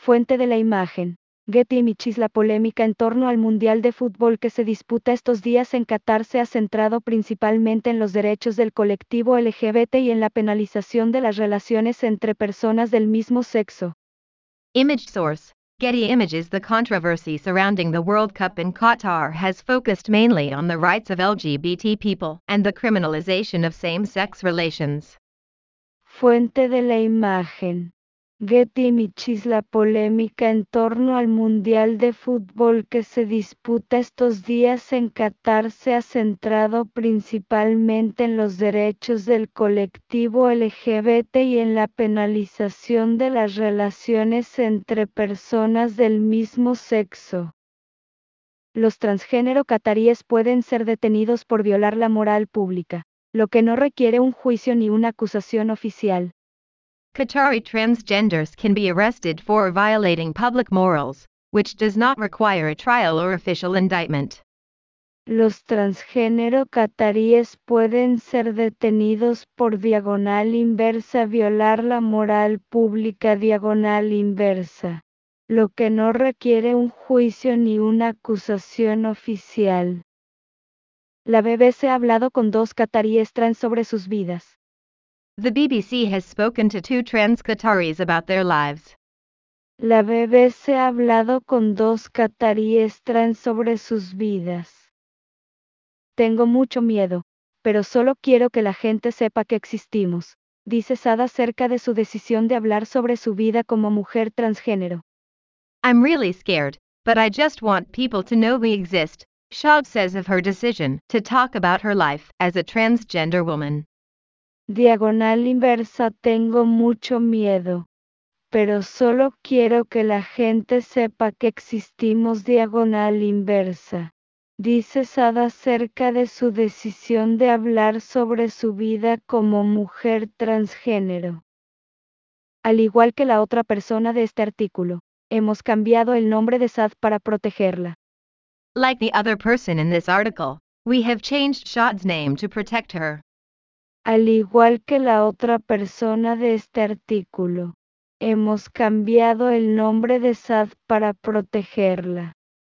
Fuente de la imagen. Getty Images. La polémica en torno al Mundial de Fútbol que se disputa estos días en Qatar se ha centrado principalmente en los derechos del colectivo LGBT y en la penalización de las relaciones entre personas del mismo sexo. Image source: Getty Images. The controversy surrounding the World Cup in Qatar has focused mainly on the rights of LGBT people and the criminalization of same-sex relations. Fuente de la imagen. Getty Images. La polémica en torno al Mundial de Fútbol que se disputa estos días en Qatar se ha centrado principalmente en los derechos del colectivo LGBT y en la penalización de las relaciones entre personas del mismo sexo. Los transgénero cataríes pueden ser detenidos por violar la moral pública, lo que no requiere un juicio ni una acusación oficial. Qatari transgenders can be arrested for violating public morals, which does not require a trial or official indictment. Los transgénero cataríes pueden ser detenidos por diagonal inversa violar la moral pública diagonal inversa, lo que no requiere un juicio ni una acusación oficial. La BBC ha hablado con 2 cataríes trans sobre sus vidas. The BBC has spoken to 2 trans Qataris about their lives. La BBC ha hablado con 2 cataríes trans sobre sus vidas. Tengo mucho miedo, pero solo quiero que la gente sepa que existimos, dice Saad acerca de su decisión de hablar sobre su vida como mujer transgénero. I'm really scared, but I just want people to know we exist, Saad says of her decision to talk about her life as a transgender woman. Diagonal inversa. Tengo mucho miedo, pero solo quiero que la gente sepa que existimos diagonal inversa, dice Saad acerca de su decisión de hablar sobre su vida como mujer transgénero. Al igual que la otra persona de este artículo, hemos cambiado el nombre de Saad para protegerla. Like the other person in this article, we have changed Saad's name to protect her. Al igual que la otra persona de este artículo, hemos cambiado el nombre de Saad para protegerla.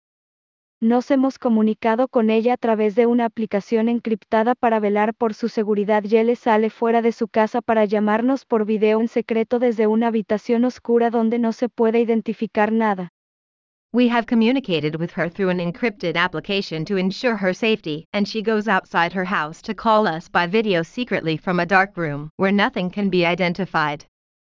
Nos hemos comunicado con ella a través de una aplicación encriptada para velar por su seguridad. Yele sale fuera de su casa para llamarnos por video en secreto desde una habitación oscura donde no se puede identificar nada. We have communicated with her through an encrypted application to ensure her safety, and she goes outside her house to call us by video secretly from a dark room where nothing can be identified.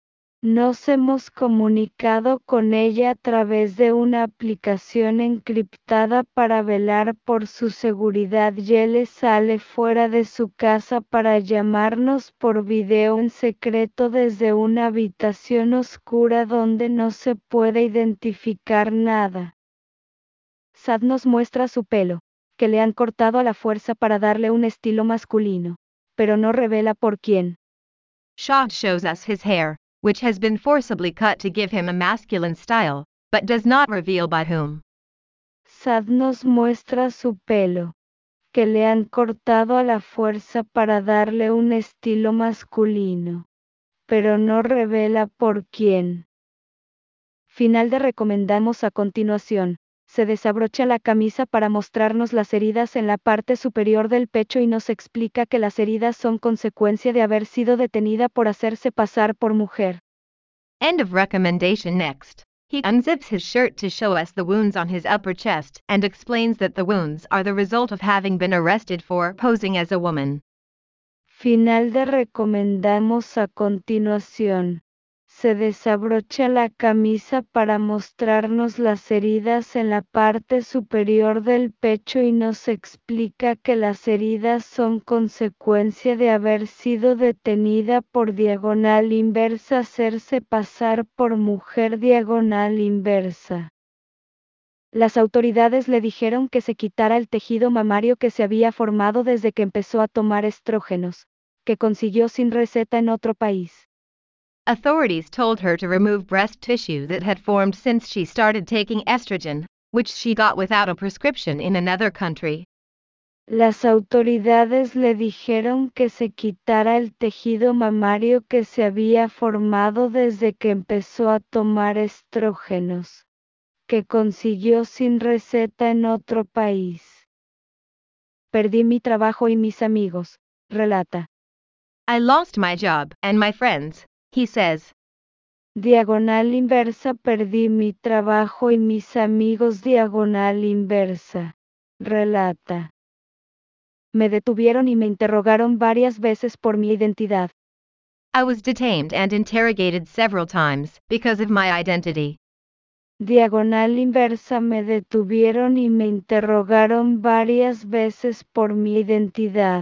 Nos hemos comunicado con ella a través de una aplicación encriptada para velar por su seguridad. Yele sale fuera de su casa para llamarnos por video en secreto desde una habitación oscura donde no se puede identificar nada. Saad nos muestra su pelo, que le han cortado a la fuerza para darle un estilo masculino, pero no revela por quién. Saad shows us his hair, which has been forcibly cut to give him a masculine style, but does not reveal by whom. Saad nos muestra su pelo, que le han cortado a la fuerza para darle un estilo masculino, pero no revela por quién. Final de recomendamos a continuación. Se desabrocha la camisa para mostrarnos las heridas en la parte superior del pecho y nos explica que las heridas son consecuencia de haber sido detenida por hacerse pasar por mujer. End of recommendation. Next, he unzips his shirt to show us the wounds on his upper chest and explains that the wounds are the result of having been arrested for posing as a woman. Final de recomendamos a continuación. Se desabrocha la camisa para mostrarnos las heridas en la parte superior del pecho y nos explica que las heridas son consecuencia de haber sido detenida por diagonal inversa, hacerse pasar por mujer diagonal inversa. Las autoridades le dijeron que se quitara el tejido mamario que se había formado desde que empezó a tomar estrógenos, que consiguió sin receta en otro país. Authorities told her to remove breast tissue that had formed since she started taking estrogen, which she got without a prescription in another country. Las autoridades le dijeron que se quitara el tejido mamario que se había formado desde que empezó a tomar estrógenos, que consiguió sin receta en otro país. Perdí mi trabajo y mis amigos, relata. I lost my job and my friends, he says. Diagonal inversa. Perdí mi trabajo y mis amigos. Diagonal inversa, relata. Me detuvieron y me interrogaron varias veces por mi identidad. I was detained and interrogated several times because of my identity. Diagonal inversa. Me detuvieron y me interrogaron varias veces por mi identidad.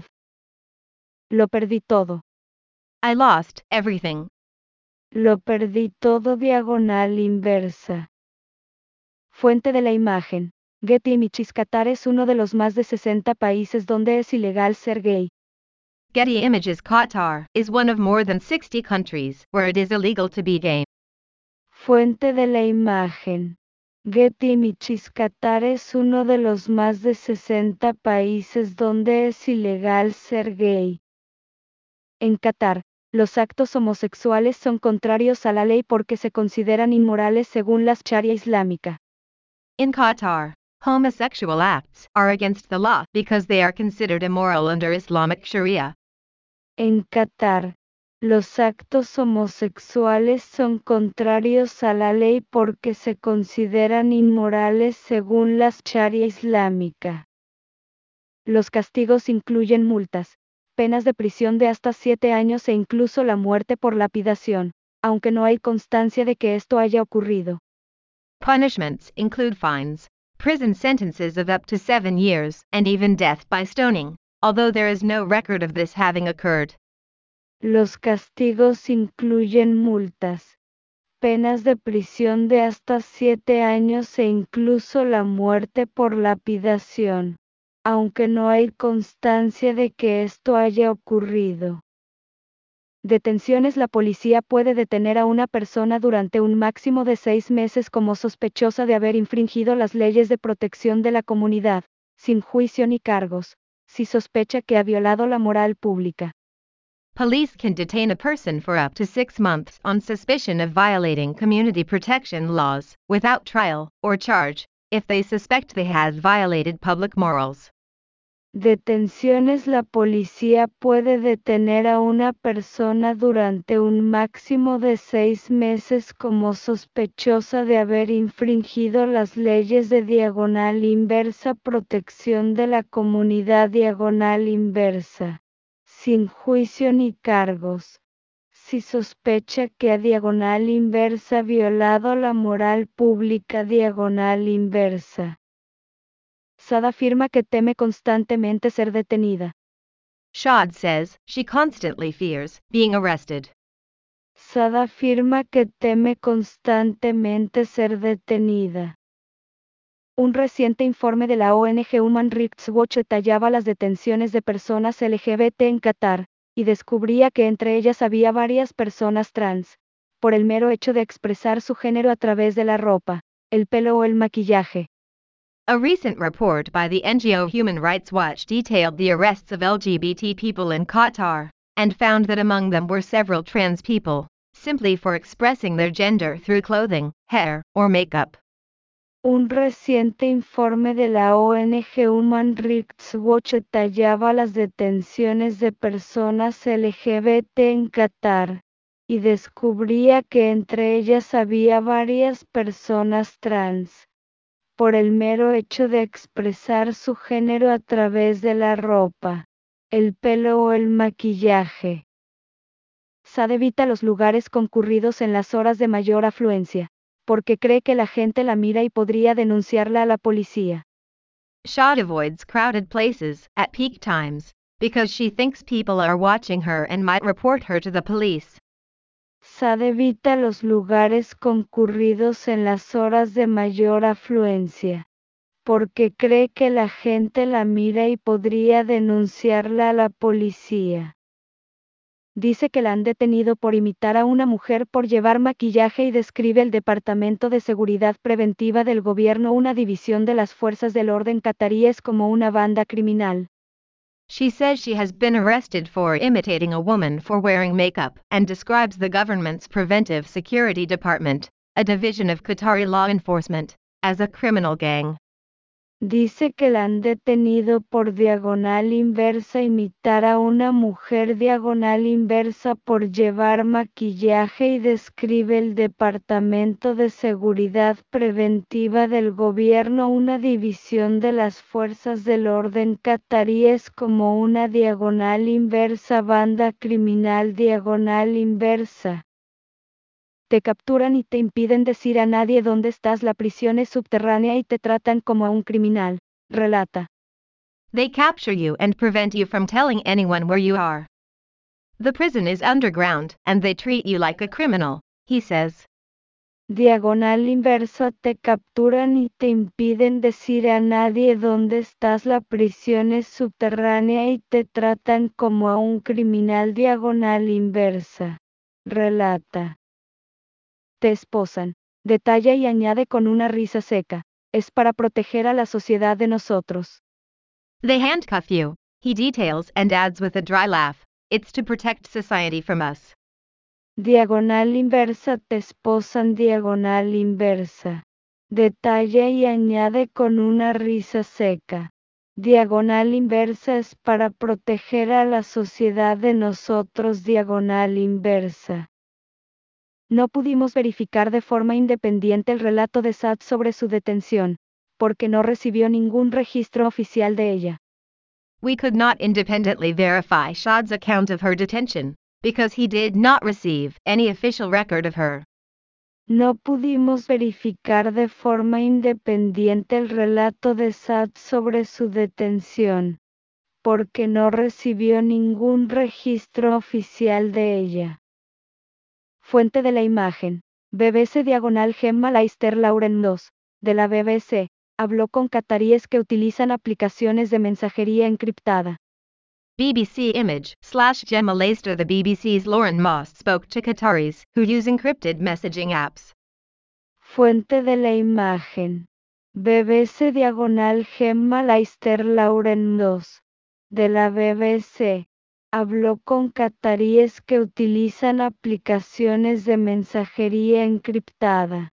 Lo perdí todo. I lost everything. Lo perdí todo. Diagonal inversa. Fuente de la imagen. Getty Images. Qatar es uno de los más de 60 países donde es ilegal ser gay. Getty Images. Qatar is one of more than 60 countries where it is illegal to be gay. Fuente de la imagen. Getty Images. Qatar es uno de los más de 60 países donde es ilegal ser gay. En Qatar, los actos homosexuales son contrarios a la ley porque se consideran inmorales según la Sharia islámica. In Qatar, homosexual acts are against the law because they are considered immoral under Islamic Sharia. En Qatar, los actos homosexuales son contrarios a la ley porque se consideran inmorales según la Sharia islámica. Los castigos incluyen multas, penas de prisión de hasta 7 años e incluso la muerte por lapidación, aunque no hay constancia de que esto haya ocurrido. Punishments include fines, prison sentences of up to 7 years, and even death by stoning, although there is no record of this having occurred. Los castigos incluyen multas, penas de prisión de hasta 7 años e incluso la muerte por lapidación, aunque no hay constancia de que esto haya ocurrido. Detenciones. La policía puede detener a una persona durante un máximo de 6 meses como sospechosa de haber infringido las leyes de protección de la comunidad, sin juicio ni cargos, si sospecha que ha violado la moral pública. Police can detain a person for up to 6 months on suspicion of violating community protection laws, without trial or charge, if they suspect they have violated public morals. Detenciones. La policía puede detener a una persona durante un máximo de 6 meses como sospechosa de haber infringido las leyes de diagonal inversa protección de la comunidad diagonal inversa, sin juicio ni cargos, si sospecha que a diagonal inversa violado la moral pública diagonal inversa. Sada afirma que teme constantemente ser detenida. Shad says she constantly fears being arrested. Sada afirma que teme constantemente ser detenida. Un reciente informe de la ONG Human Rights Watch detallaba las detenciones de personas LGBT en Qatar, y descubría que entre ellas había varias personas trans, por el mero hecho de expresar su género a través de la ropa, el pelo o el maquillaje. A recent report by the NGO Human Rights Watch detailed the arrests of LGBT people in Qatar, and found that among them were several trans people, simply for expressing their gender through clothing, hair, or makeup. Un reciente informe de la ONG Human Rights Watch detallaba las detenciones de personas LGBT en Qatar, y descubría que entre ellas había varias personas trans, por el mero hecho de expresar su género a través de la ropa, el pelo o el maquillaje. Sad evita los lugares concurridos en las horas de mayor afluencia, porque cree que la gente la mira y podría denunciarla a la policía. Shad avoids crowded places at peak times, because she thinks people are watching her and might report her to the police. Sad evita los lugares concurridos en las horas de mayor afluencia, porque cree que la gente la mira y podría denunciarla a la policía. Dice que la han detenido por imitar a una mujer por llevar maquillaje y describe el Departamento de Seguridad Preventiva del Gobierno, una división de las fuerzas del orden cataríes, como una banda criminal. She says she has been arrested for imitating a woman for wearing makeup and describes the government's Preventive Security Department, a division of Qatari law enforcement, as a criminal gang. Dice que la han detenido por diagonal inversa imitar a una mujer diagonal inversa por llevar maquillaje y describe el Departamento de Seguridad Preventiva del gobierno, una división de las fuerzas del orden cataríes, como una diagonal inversa, banda criminal diagonal inversa. Te capturan y te impiden decir a nadie dónde estás. La prisión es subterránea y te tratan como a un criminal, relata. They capture you and prevent you from telling anyone where you are. The prison is underground, and they treat you like a criminal, he says. Diagonal inversa, te capturan y te impiden decir a nadie dónde estás. La prisión es subterránea y te tratan como a un criminal. Diagonal inversa, relata. Te esposan, detalla y añade con una risa seca. Es para proteger a la sociedad de nosotros. They handcuff you, he details and adds with a dry laugh. It's to protect society from us. Diagonal inversa, te esposan. Diagonal inversa. Detalla y añade con una risa seca. Diagonal inversa es para proteger a la sociedad de nosotros. Diagonal inversa. No pudimos verificar de forma independiente el relato de Saad sobre su detención, porque no recibió ningún registro oficial de ella. We could not independently verify Shad's account of her detention, because he did not receive any official record of her. No pudimos verificar de forma independiente el relato de Saad sobre su detención, porque no recibió ningún registro oficial de ella. Fuente de la imagen. BBC diagonal Gemma Leicester Lauren 2, de la BBC, habló con cataríes que utilizan aplicaciones de mensajería encriptada. BBC image/Gemma Leicester. The BBC's Lauren Moss spoke to Qataris who use encrypted messaging apps. Fuente de la imagen. BBC diagonal Gemma Leicester Lauren 2, de la BBC, habló con cataríes que utilizan aplicaciones de mensajería encriptada.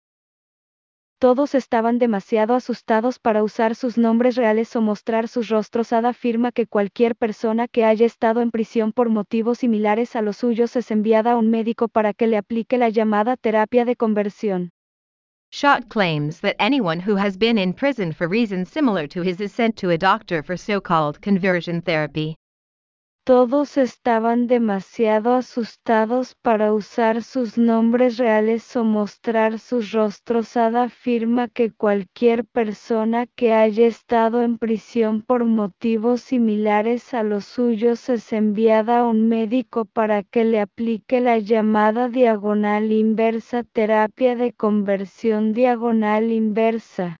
Todos estaban demasiado asustados para usar sus nombres reales o mostrar sus rostros. Saad afirma que cualquier persona que haya estado en prisión por motivos similares a los suyos es enviada a un médico para que le aplique la llamada terapia de conversión. Shad claims that anyone who has been in prison for reasons similar to his is sent to a doctor for so-called conversion therapy. Todos estaban demasiado asustados para usar sus nombres reales o mostrar sus rostros. Saad afirma que cualquier persona que haya estado en prisión por motivos similares a los suyos es enviada a un médico para que le aplique la llamada diagonal inversa terapia de conversión. Diagonal inversa.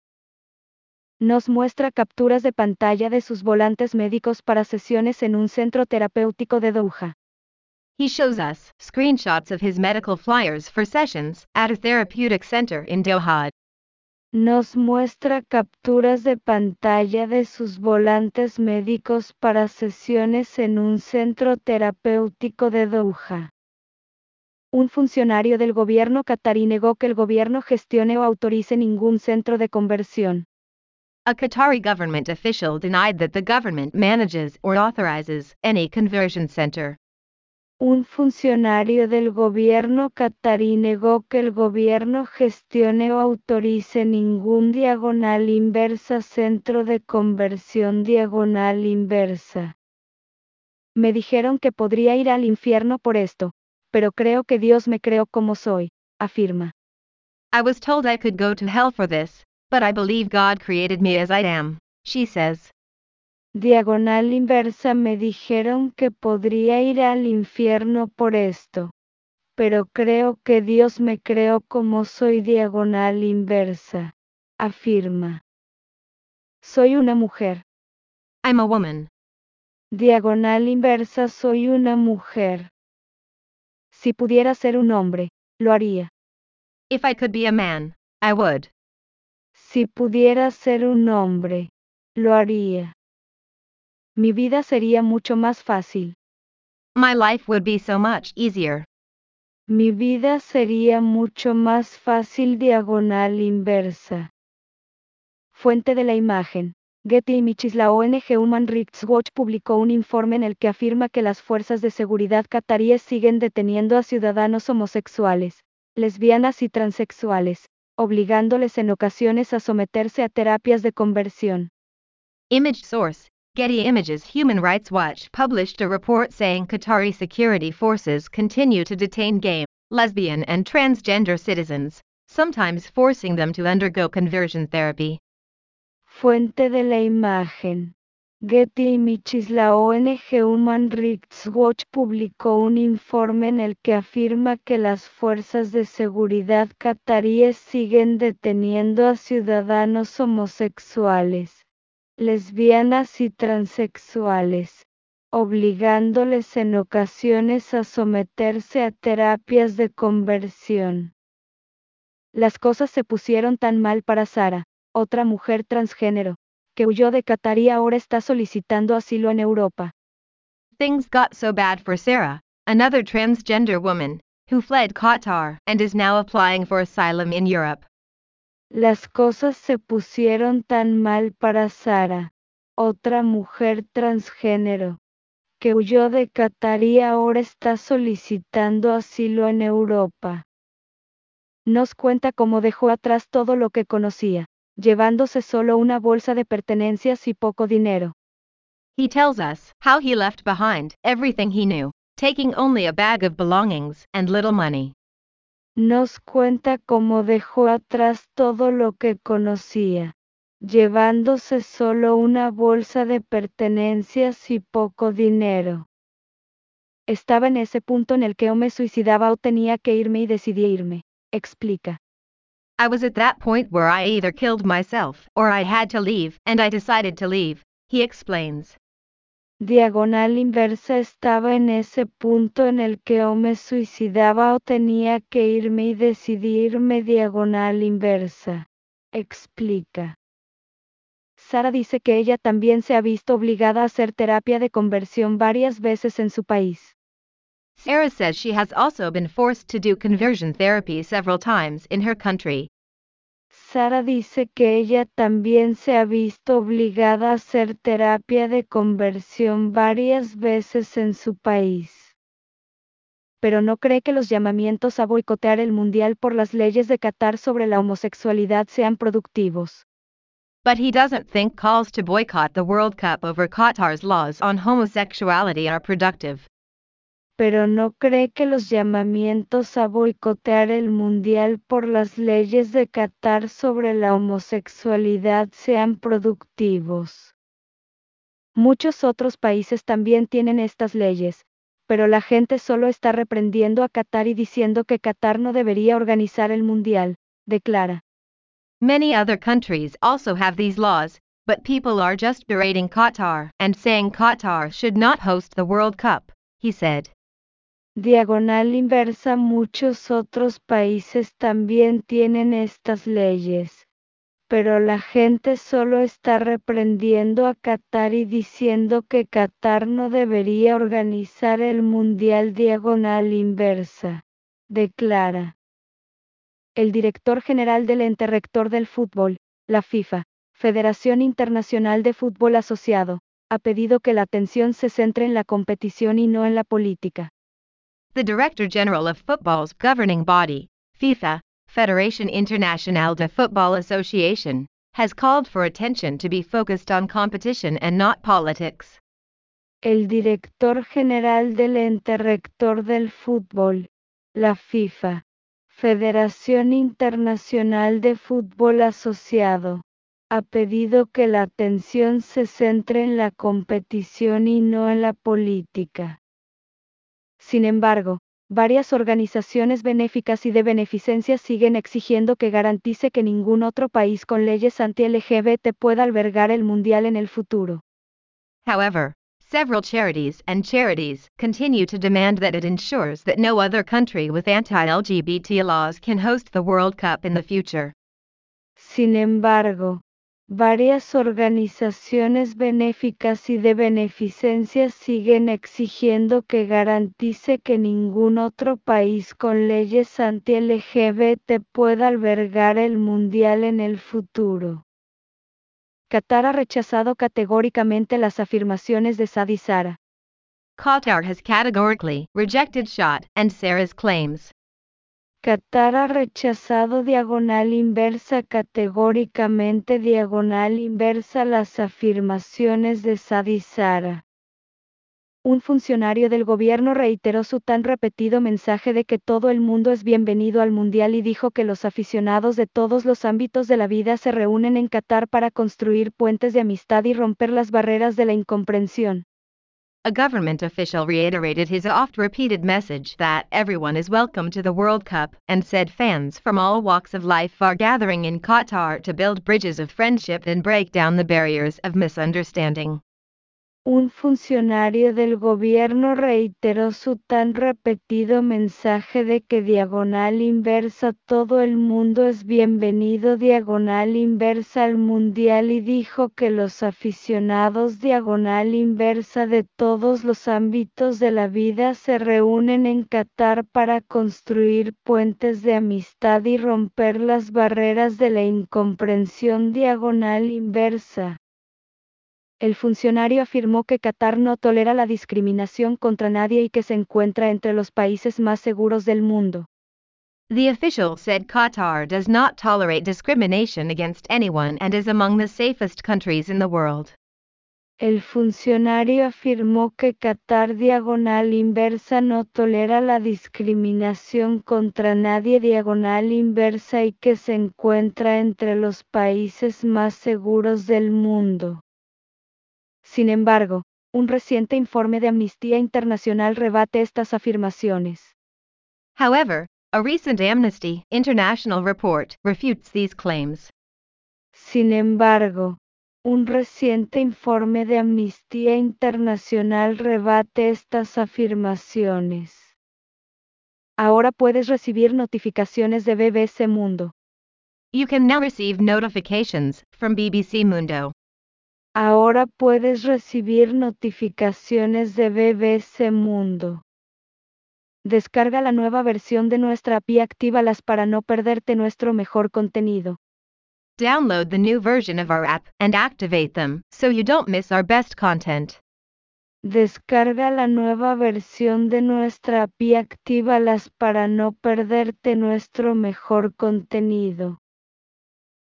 Nos muestra capturas de pantalla de sus volantes médicos para sesiones en un centro terapéutico de Doha. He shows us screenshots of his medical flyers for sessions at a therapeutic center in Doha. Nos muestra capturas de pantalla de sus volantes médicos para sesiones en un centro terapéutico de Doha. Un funcionario del gobierno catarí negó que el gobierno gestione o autorice ningún centro de conversión. A Qatari government official denied that the government manages or authorizes any conversion center. Un funcionario del gobierno catarí negó que el gobierno gestione o autorice ningún diagonal inversa centro de conversión. Diagonal inversa. Me dijeron que podría ir al infierno por esto, pero creo que Dios me creó como soy, afirma. I was told I could go to hell for this, but I believe God created me as I am, she says. Diagonal inversa. Me dijeron que podría ir al infierno por esto, pero creo que Dios me creó como soy. Diagonal inversa, afirma. Soy una mujer. I'm a woman. Diagonal inversa. Soy una mujer. Si pudiera ser un hombre, lo haría. If I could be a man, I would. Si pudiera ser un hombre, lo haría. Mi vida sería mucho más fácil. My life would be so much easier. Mi vida sería mucho más fácil diagonal inversa. Fuente de la imagen. Getty Images. La ONG Human Rights Watch publicó un informe en el que afirma que las fuerzas de seguridad cataríes siguen deteniendo a ciudadanos homosexuales, lesbianas y transexuales, obligándoles en ocasiones a someterse a terapias de conversión. Image source: Getty Images. Human Rights Watch published a report saying Qatari security forces continue to detain gay, lesbian and transgender citizens, sometimes forcing them to undergo conversion therapy. Fuente de la imagen. Getty Images. La ONG Human Rights Watch publicó un informe en el que afirma que las fuerzas de seguridad cataríes siguen deteniendo a ciudadanos homosexuales, lesbianas y transexuales, obligándoles en ocasiones a someterse a terapias de conversión. Las cosas se pusieron tan mal para Sara, otra mujer transgénero, que huyó de Qatar y ahora está solicitando asilo en Europa. Things got so bad for Sarah, another transgender woman, who fled Qatar and is now applying for asylum in Europe. Las cosas se pusieron tan mal para Sara, otra mujer transgénero, que huyó de Qatar y ahora está solicitando asilo en Europa. Nos cuenta cómo dejó atrás todo lo que conocía, llevándose solo una bolsa de pertenencias y poco dinero. He tells us how he left behind everything he knew, taking only a bag of belongings and little money. Nos cuenta cómo dejó atrás todo lo que conocía, llevándose solo una bolsa de pertenencias y poco dinero. Estaba en ese punto en el que o me suicidaba o tenía que irme y decidí irme, explica. I was at that point where I either killed myself or I had to leave, and I decided to leave, he explains. Diagonal inversa. Estaba en ese punto en el que o me suicidaba o tenía que irme y decidí irme. Diagonal inversa, explica. Sara dice que ella también se ha visto obligada a hacer terapia de conversión varias veces en su país. Sarah says she has also been forced to do conversion therapy several times in her country. Sara dice que ella también se ha visto obligada a hacer terapia de conversión varias veces en su país. Pero no cree que los llamamientos a boicotear el mundial por las leyes de Qatar sobre la homosexualidad sean productivos. But he doesn't think calls to boycott the World Cup over Qatar's laws on homosexuality are productive. Pero no cree que los llamamientos a boicotear el mundial por las leyes de Qatar sobre la homosexualidad sean productivos. Muchos otros países también tienen estas leyes, pero la gente solo está reprendiendo a Qatar y diciendo que Qatar no debería organizar el mundial, declara. Many other countries also have these laws, but people are just berating Qatar and saying Qatar should not host the World Cup, he said. Diagonal inversa. Muchos otros países también tienen estas leyes, pero la gente solo está reprendiendo a Qatar y diciendo que Qatar no debería organizar el mundial. Diagonal inversa, declara. El director general del ente rector del fútbol, la FIFA, Federación Internacional de Fútbol Asociado, ha pedido que la atención se centre en la competición y no en la política. The Director General of football's governing body, FIFA, Federation Internationale de Football Association, has called for attention to be focused on competition and not politics. El director general del ente rector del fútbol, la FIFA, Federación Internacional de Fútbol Asociado, ha pedido que la atención se centre en la competición y no en la política. Sin embargo, varias organizaciones benéficas y de beneficencia siguen exigiendo que garantice que ningún otro país con leyes anti-LGBT pueda albergar el mundial en el futuro. However, several charities continue to demand that it ensures that no other country with anti-LGBT laws can host the World Cup in the future. Sin embargo, Varias organizaciones benéficas y de beneficencia siguen exigiendo que garantice que ningún otro país con leyes anti-LGBT pueda albergar el Mundial en el futuro. Qatar ha rechazado categóricamente las afirmaciones de Saad y Sara. Qatar has categorically rejected Saad and Sarah's claims. Qatar ha rechazado categóricamente las afirmaciones de Saad y Sara. Un funcionario del gobierno reiteró su tan repetido mensaje de que todo el mundo es bienvenido al Mundial y dijo que los aficionados de todos los ámbitos de la vida se reúnen en Qatar para construir puentes de amistad y romper las barreras de la incomprensión. A government official reiterated his oft-repeated message that everyone is welcome to the World Cup, and said fans from all walks of life are gathering in Qatar to build bridges of friendship and break down the barriers of misunderstanding. Un funcionario del gobierno reiteró su tan repetido mensaje de que todo el mundo es bienvenido al Mundial y dijo que los aficionados de todos los ámbitos de la vida se reúnen en Qatar para construir puentes de amistad y romper las barreras de la incomprensión /. El funcionario afirmó que Qatar no tolera la discriminación contra nadie y que se encuentra entre los países más seguros del mundo. The official said Qatar does not tolerate discrimination against anyone and is among the safest countries in the world. El funcionario afirmó que Qatar no tolera la discriminación contra nadie y que se encuentra entre los países más seguros del mundo. Sin embargo, un reciente informe de Amnistía Internacional rebate estas afirmaciones. However, a recent Amnesty International report refutes these claims. Sin embargo, un reciente informe de Amnistía Internacional rebate estas afirmaciones. Ahora puedes recibir notificaciones de BBC Mundo. You can now receive notifications from BBC Mundo. Ahora puedes recibir notificaciones de BBC Mundo. Descarga la nueva versión de nuestra app y actívalas para no perderte nuestro mejor contenido. Download the new version of our app and activate them so you don't miss our best content. Descarga la nueva versión de nuestra app y actívalas para no perderte nuestro mejor contenido.